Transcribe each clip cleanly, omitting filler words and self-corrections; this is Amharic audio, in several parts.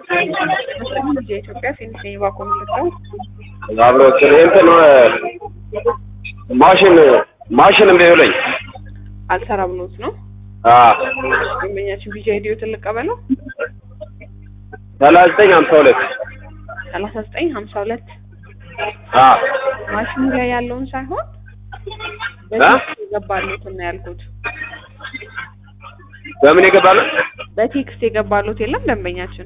የኢትዮጵያ ፊንሽን ባኮም ልከው አብሮ እንትን ማሽን እንደይለኝ አልሰራ ብሎት ነው። ደንበኛችን ቪዛ ሄዲዮ ተለቀበለው 3952 ማሽኑ ላይ ያለውን ሳይሆን በቴክስት የገባሉት እና ያልኩት በምን የገባሉት በቴክስት የገባሉት የለም ደንበኛችን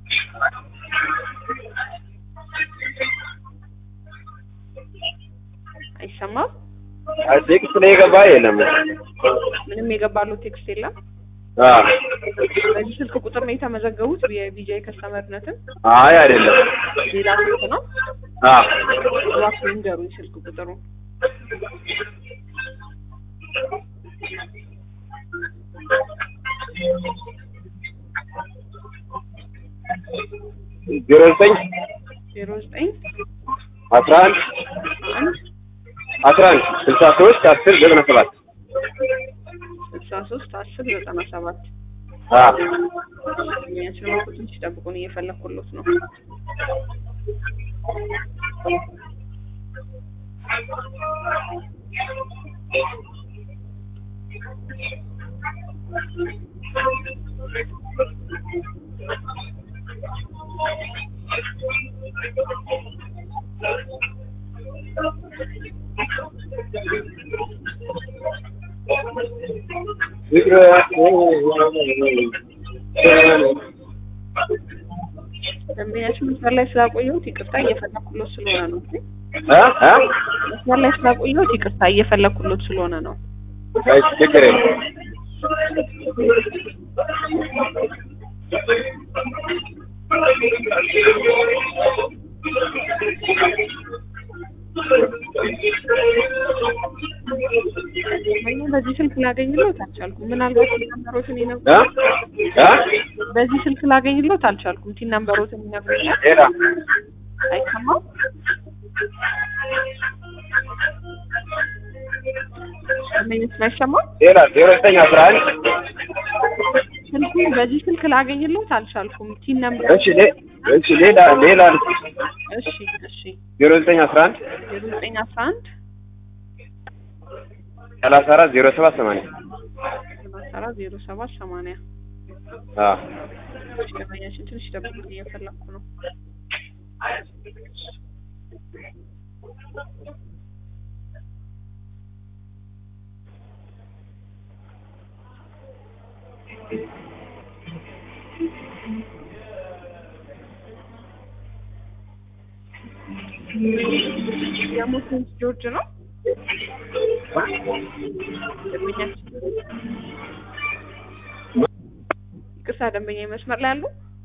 አይሰማም ቴክስት ላይ የገባ የለም ምንም የገባሉት ቴክስት የለም በዚህ ስልክ ቁጥር ነው የተመዘገቡት የቪጂአይ ከስተመርነትን አይ አይደለም ሌላ ስልክ ነው ዋክንደሩን ስልክ ቁጥሩ 631097 ያችን ወቁትን ሲጠብቁን እየፈለኩሎት ነው ደንበኛችን መስመር ላይ ስላቆየሁት ይቅርታ እየፈለኩሎት ስለሆነ ነው መስመር ላይ ስላቆየሁት ይቅርታ እየፈለኩሎት ስለሆነ ነው ችግር የለም በዚህ ስልክ ላገኝሎት አልቻልኩም ምናልባት ነምበሮትን ይነግሩ በዚህ ስልክ ላገኝሎት አልቻልኩም ቲ ነምበሮትን ይነግሩኛል አይሰማም ምንስ ማይሰማው ሌላ 0911 ስልኩን በዚህ ስልክ ላገኝሎት አልቻልኩም ቲ ነምበር እሺ ሌላ እሺ 0911 340780 ደንበኛችን ትንሽ ደብቁኝ እየፈለኩ ነው ያሞትን ጆርጅ ነው ቅርሳ ደንበኛ መስመር ላይ አሉ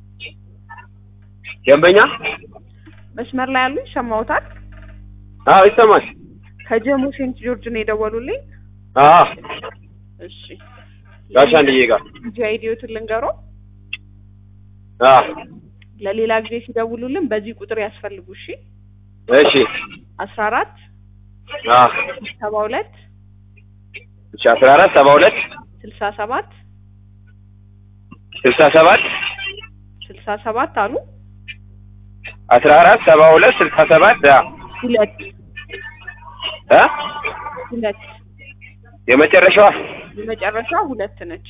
ደንበኛ መስመር ላይ አሉ ይሰማውታል አዎ ይሰማል ከጀሞ ሴንት ጆርጅ ነው የደወሉልኝ እሺ ጋሻ እንዲዬ ጋር ጂአይዲዮትን ልንገሮ ለሌላ ጊዜ ሲደውሉልን በዚህ ቁጥር ያስፈልጉ እሺ 14 72 67 አሉ 14 72 67 ሁለት የመጨረሻዋ ሁለት ነች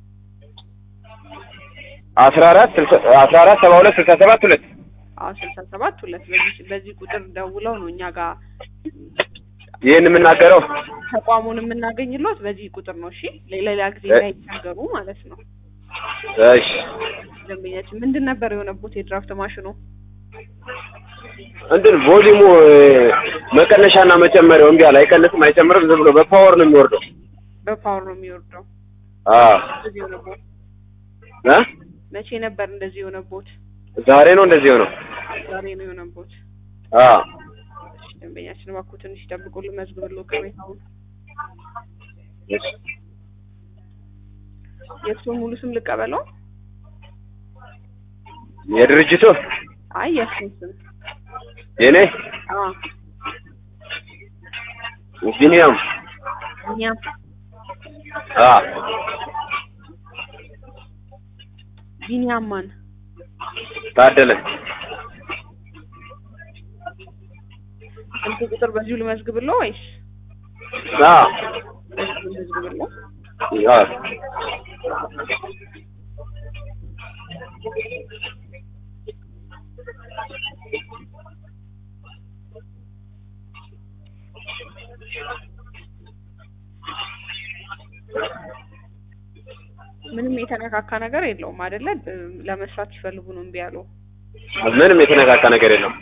14 72 67 ሁለት 67 ሁለት በዚህ ቁጥር ደውለው ነው እኛ ጋር ይሄን የምናገረው ተቋሙን የምናገኝሎት በዚህ ቁጥር ነው እሺ ሌላ ጊዜ ላይ ይናገሩ ማለት ነው እሺ ደንበኛችን ምንድን ነበር የሆነበት የድራፍት ማሽኑ እንትን ቮሊሙ መቀነሻና መጨመሪያው እንዴ አይቀንስም አይጨምርም ዝም ብሎ በፓወር ነው የሚወርደው እንደዚህ ሆነበት መቼ ነበር እንደዚህ ሆነበት ዛሬ ነው እንደዚህ ሆነው ደንበኛችን እባክዎ ትንሽ ይጠብቁልን መዝግብልዎ ቅሬታውን የእርስዎ ሙሉ ስም ልቀበለው የድርጅቱ አይ የእርስዎ ስም የኔ ቢኒያም ቢኒያም ማን ታደለ ስልክ ቁጥር በዚሁ ልመዝግብልዎ ወይስ? አዎ ልመዝግብልዎ? አዎ ምንም የተነካካ ነገር የለውም አይደለ? ለመስራት ሲፈልጉ ነው እምቢ ያለው? ምንም የተነካካ ነገር የለውም።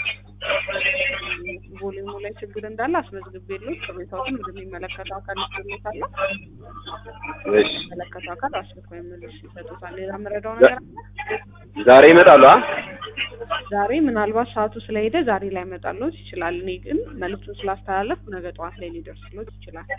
ቮሊዩሙ ላይ ችግር እንዳለ አስመዝግቤልዎት ቅሬታዎትን ወደሚመለከተው አካል ልኬልዎታለሁ። እሺ የሚመለከተው አካል አስልኮ ምላሽ ይሰጡታል። ሌላ የምረዳው ነገር አለ? ዛሬ ይመጣሉ? ዛሬ ምናልባት ሰዓቱ ስለሄደ ዛሬ ላይ መጣልዎት ይችላል። እኔ ግን መልዕክቱን ስላስተላለፍኩ ነገ ጠዋት ላይ ሊደርስልዎት ይችላል።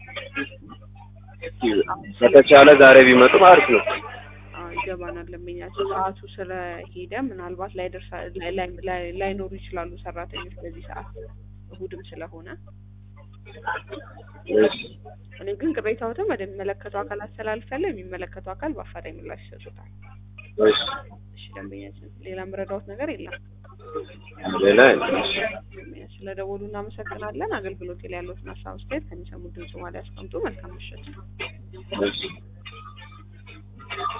ከተቻለ ዛሬ ቢመጡ አሪፍ ነው። ይገባናል። ለምኛቸው ሰዓቱ ስለሄደ ምናልባት ላይኖሩ ይችላሉ ሰራተኞች በዚህ ሰዓት እሁድም ስለሆነ። እኔ ግን ቅሬታዎትን ወደሚመለከተው አካል አስተላልፋለሁ። የሚመለከተው አካል በአፋጣኝ ምላሽ ይሰጡታል። እሺ ደንበኛችን፣ ሌላ የምረዳዎት ነገር የለም? ሌላ ስለደወሉ እናመሰግናለን። አገልግሎት ላይ ያለዎትን ሀሳብ አስተያየት ከሚሰሙት ድምጽ ማለ ያስቀምጡ። መልካም ምሽት።